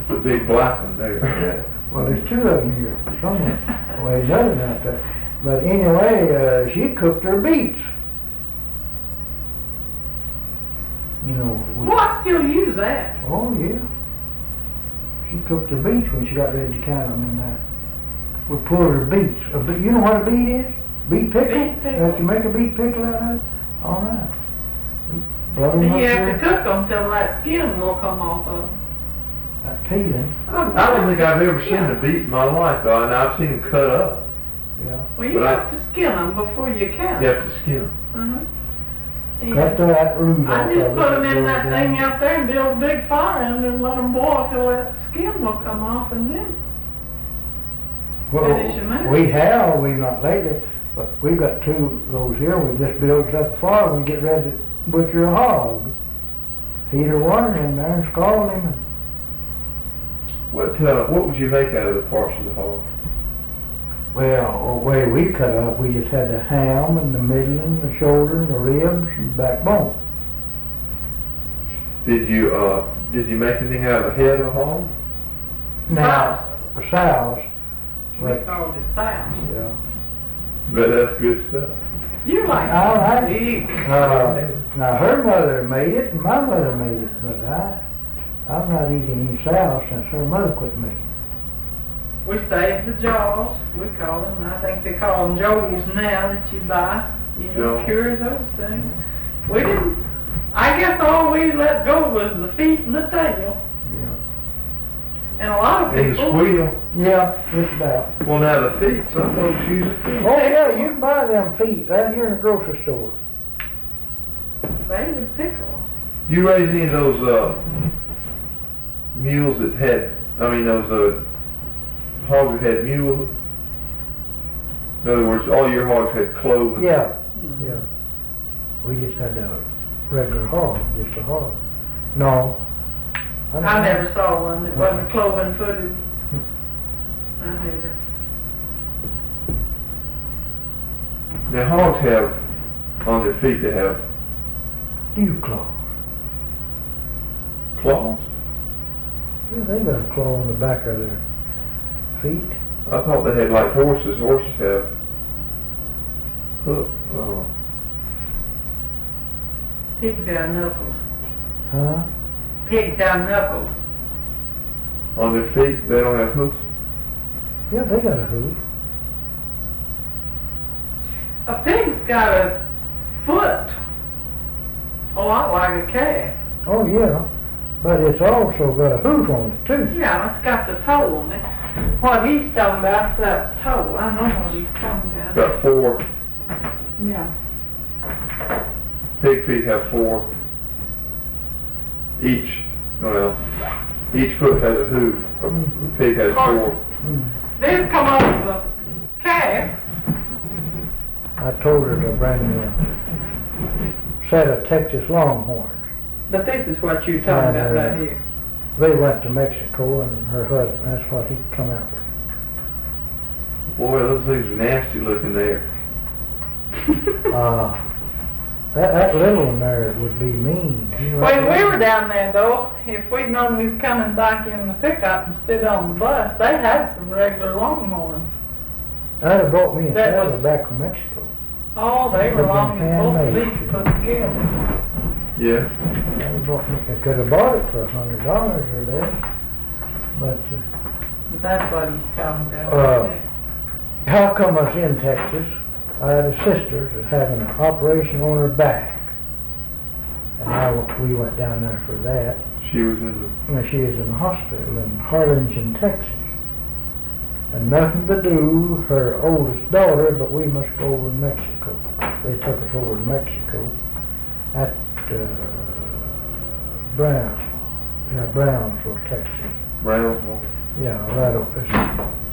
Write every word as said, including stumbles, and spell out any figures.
The big black one there. Well, there's two of them here somewhere. Well, there's others out there. But anyway, uh, she cooked her beets. You know. with- Well, I still use that. Oh, yeah. She cooked her beets when she got ready to count them in there. We pulled her beets. A be- you know what a beet is? Beet pickle? Beet pickle. That you make a beet pickle out of? All right. Blow them So up you have to there. cook them till that skin will come off of them. That peeling. I I don't think I've ever seen a beet in my life, though, and I've seen them cut up. Yeah. Well, you But I- have to skin them before you count. You have to skin them. Uh-huh. And you Cut have to- that root off I of it. just put them in blow that it thing down. out there and build a big fire and then let them boil till that skin will come off and then. Well, finish 'em out. we have, we not lately, but we've got two of those here. We just built up a fire when we get ready to butcher a hog. Heat our water in there and scald him. And What, uh, what would you make out of the parts of the hog? well, the way we cut up, we just had the ham and the middle and the shoulder and the ribs and the backbone. Did you, uh, did you make anything out of the head of the hog? Now, Sauce. for sows, We but, called it souse. yeah. But that's good stuff. You like I like big. Uh, now her mother made it and my mother made it, but I, I'm not eating any sows since her mother quit making it. We saved the jaws, we call them, I think they call them joels now that you buy, you know, Jaws. cure those things. We didn't, I guess all we let go was the feet and the tail, Yeah. and a lot of And the people. squeal. Yeah, just about. Well, now the feet, some folks use it too. Oh yeah, you can buy them feet right here in the grocery store. They would pickle. Do you raise any of those, uh, mules that had, I mean, those, uh, hogs that had mule? In other words, all your hogs had cloven? Yeah, yeah. We just had a regular hog, just a hog. No. don't I know. never saw one that wasn't cloven footed. I never. Now hogs have, on their feet, they have Dew claws. claws. Yeah, they got a claw on the back of their feet. I thought they had like horses. Horses have hook. Oh. Pigs have knuckles. Huh? Pigs have knuckles. On their feet, they don't have hooks. Yeah, they got a hoof. A pig's got a foot, a lot like a calf. Oh yeah, but it's also got a hoof on it too. Yeah, it's got the toe on it. What he's talking about, that toe, I know what he's talking about. Got four. Yeah. Pig feet have four. Each, well, each foot has a hoof. A pig has four. Mm. These come off the calf. I told her to bring me a set of Texas Longhorns. But this is what you're talking about right here. They went to Mexico and her husband, that's what he come out with. Boy, those things are nasty looking there. Uh, that, that little one there would be mean. You know, When we were down there though, if we'd known we was coming back in the pickup instead on the bus, they had some regular longhorns. I'd have brought me a That saddle was- back from Mexico. Oh, they were They've been long as both handmade. feet put together. Yeah. I'd have brought me, I could have bought it for a hundred dollars or less. But uh, That's what he's talking about. Uh, right there. how come I was in Texas? I had a sister that had an operation on her back. And I, w- we went down there for that. She was in the, And she is in the hospital in Harlingen, Texas. And nothing to do, her oldest daughter, but we must go over to Mexico. They took us over to Mexico at uh, Brown, yeah, Brownsville, Texas. Brownsville. Yeah, right over, it's